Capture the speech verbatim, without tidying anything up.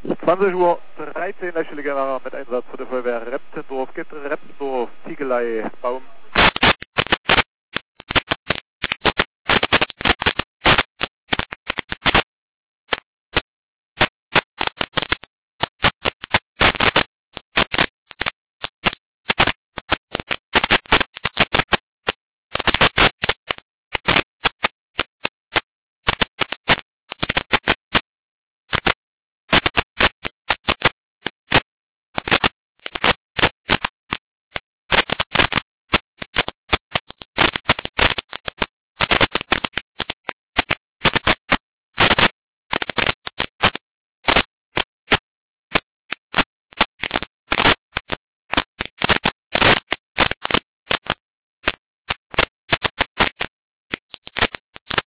zwanzig Uhr dreizehn, Lächelige mit Einsatz für die Feuerwehr Reptendorf, Gitter, Reptendorf, Ziegelei, Baum